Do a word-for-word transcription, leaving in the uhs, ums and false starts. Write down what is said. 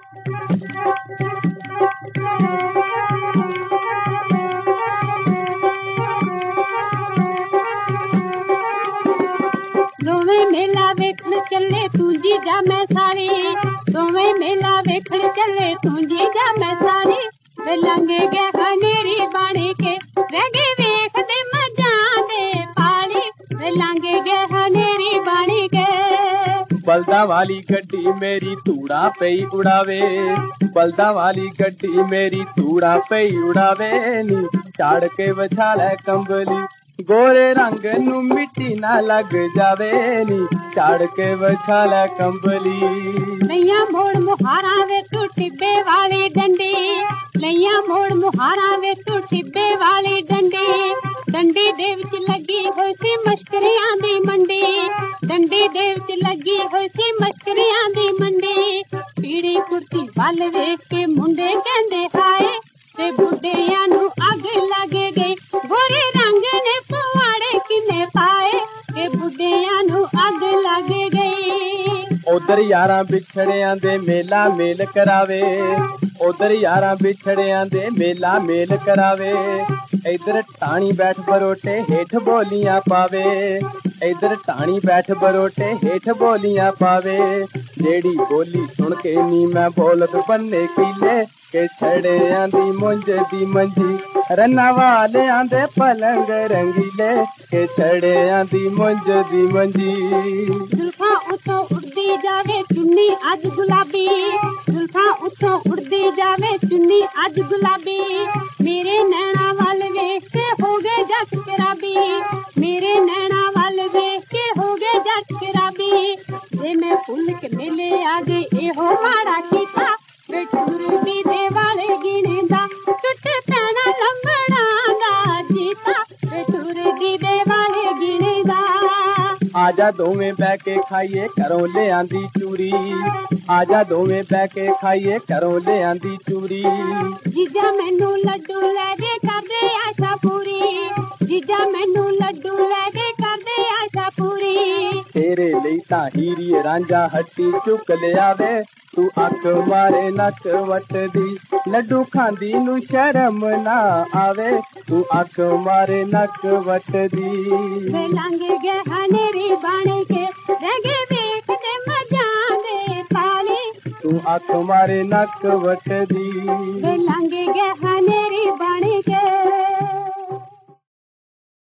मेला वेखण चले तू जीजा मैं सारी, दोवें मेला वेखण चले तू जीजा मैं सारी। वे लंघे गए हनेरी बाणी के रह गए वेखदे मजां दे पाली, वे लंघे गए हनेरी बाणी के। बलदा वाली गड्डी मेरी तूड़ा पई उड़ावे, बलदा वाली गड्डी मेरी तूड़ा पई उड़ावे नी, चाड़ के वछाले कंबली गोरे रंग नू मिट्टी ना लग जावे नी, चाड़ के वछाले कंबली। लैया मोड़ मुहारा वे तू टिब्बे वाली डंडी, लैया मोड़ मुहारा वे तू टिब्बे वाली डंडी। डंडी दे विच लगी होई सी मश्करियां दी मंडी, डंडी दे विच लगी होई सी मश्करियां दी मंडी। पीड़ी कुर्ती वल वेख के मुंडे कहंदे हाय, ते बुढ़ियां नू अग लग गई गोरे रंग ने पवाड़े किने पाए, ते बुढ़ियां नू अग लग गई। उधर यारां बिछड़ियां दे मेला मेल करावे, उधर यारां बिछड़ियां दे मेला मेल करावे। इधर टाणी बैठ बरोटे हेठ बोलियां पावे, इधर टाणी बैठ बरोटे हेठ बोलियां पावे। जेड़ी बोली सुन के नी मैं बोलत बन्ने कीले, के छड़ियां दी मुंज दी मंजी रन्ना वालियां दे पलंग रंगीले, के छड़ियां दी मुंज दी मंजी। जुल्फां उत्तों उड़दी जावे चुन्नी अज गुलाबी, जुल्फां उत्तों उड़दी जावे चुन्नी अज गुलाबी। मेरे नैना वाल वेख के हो गए जट शराबी, मेरे नैना वाल वेख के हो गए जट शराबी। जे मैं फुल के मेले आ गई एहो माड़ा कीता, वे टूर भी दे वाले गिने दा टुट पैना लंबड़ा दा जीता, वे टूर भी दे वाले गिने दा। आजा दोवें बह के खाइए घरों ले आंदी चूरी, आजा दोवें बह के खाइए घरों ले आंदी चूरी। जीजा मैनू लड्डू ले दे कर दे आशा पूरी, जीजा मैनू लड्डू ले दे कर दे आशा पूरी। तेरे ਲਈ ਤਾਂ ਹੀਰੀ ਰਾਂਝਾ ਹੱਟੀ ਚੁੱਕ ਲਿਆਵੇ, तू अख मारे नक वटदी लड्डू खांदी नू शर्म ना आवे, तू अख मारे नक वटदी। वे लंघे गए हनेरी बाणी के रह गए वेखदे मजां दे पाली, तू अख मारे नक वटदी। वे लंघे गए हनेरी